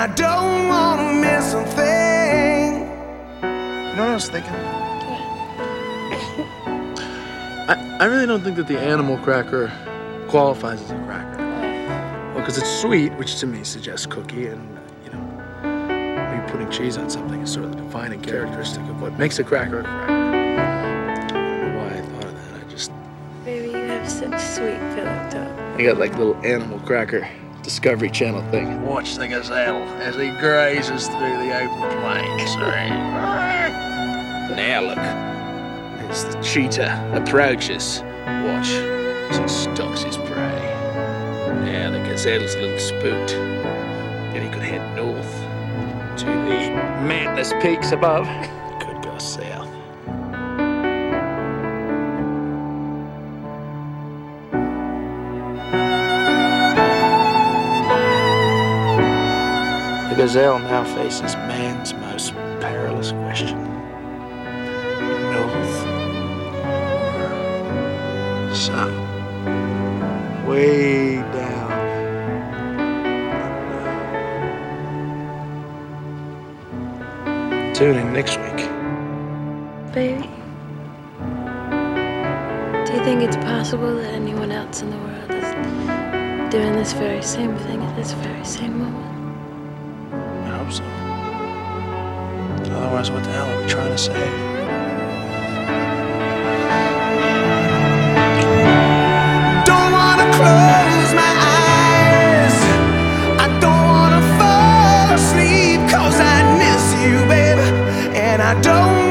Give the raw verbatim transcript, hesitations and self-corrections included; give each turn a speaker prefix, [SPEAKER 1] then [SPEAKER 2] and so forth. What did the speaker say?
[SPEAKER 1] I don't wanna miss a thing.
[SPEAKER 2] You know what I was thinking? I, I really don't think that the animal cracker qualifies as a cracker. Well, because it's sweet, which to me suggests cookie, and, you know, maybe putting cheese on something is sort of the defining characteristic of what makes a cracker a cracker. I don't know why I thought of that. I just...
[SPEAKER 3] Baby, you have such sweet pillow talk.
[SPEAKER 2] I got like little animal cracker Discovery Channel thing. Watch the gazelle as he grazes through the open plains. Now look, as the cheetah approaches, watch as he stalks his prey. Now the gazelle's a little spooked, and he could head north to the mountainous peaks above. Could go south. The gazelle now faces man's most perilous question. North or south? Way down under. Tune in next week.
[SPEAKER 3] Baby, do you think it's possible that anyone else in the world is doing this very same thing at this very same moment?
[SPEAKER 2] I hope so. Otherwise, what the hell are we trying to save?
[SPEAKER 1] Don't wanna close my eyes. I don't wanna fall asleep, 'cause I miss you, baby. And I don't